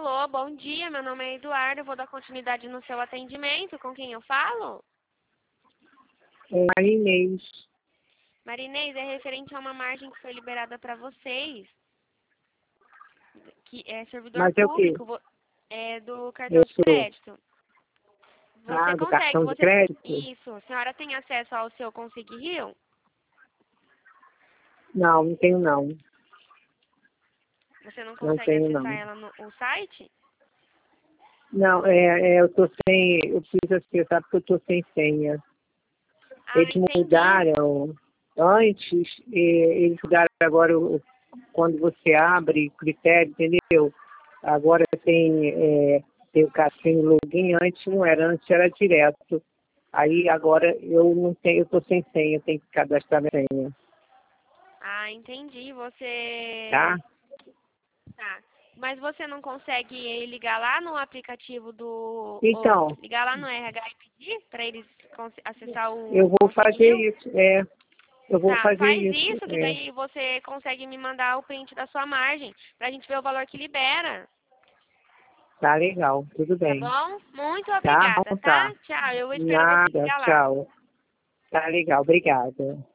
Alô, bom dia, meu nome é Eduardo, eu vou dar continuidade no seu atendimento. Com quem eu falo? Marinês. Marinês, é referente a uma margem que foi liberada para vocês, que é servidor Mas é o quê? público, é do cartão de Isso. crédito. Você Do consegue, cartão de crédito? Isso, a senhora tem acesso ao seu Consegui Rio? Não, não tenho não. Você não Não consegue tenho não. acessar ela no site? Não, eu tô sem, eu preciso acessar porque eu tô sem senha. Ah, Eles entendi. mudaram antes, eles mudaram agora quando você abre critério, entendeu? Agora tem o cassino login, antes era direto. Aí agora eu não tenho, eu tô sem senha, eu tenho que cadastrar minha senha, Ah, entendi. Você... tá? Tá. Mas você não consegue ligar lá no aplicativo Então, ligar lá no RH e pedir para eles acessar eu o vou Consegui fazer Rio? isso, eu vou Tá, fazer faz isso, isso que daí você consegue me mandar o print da sua margem pra gente ver o valor que libera. Tá legal, tudo Tá bem. bom? Muito Tá, obrigada, tá. tá? Tchau. Eu espero você Nada, ligar lá. tchau. Tá legal, obrigada.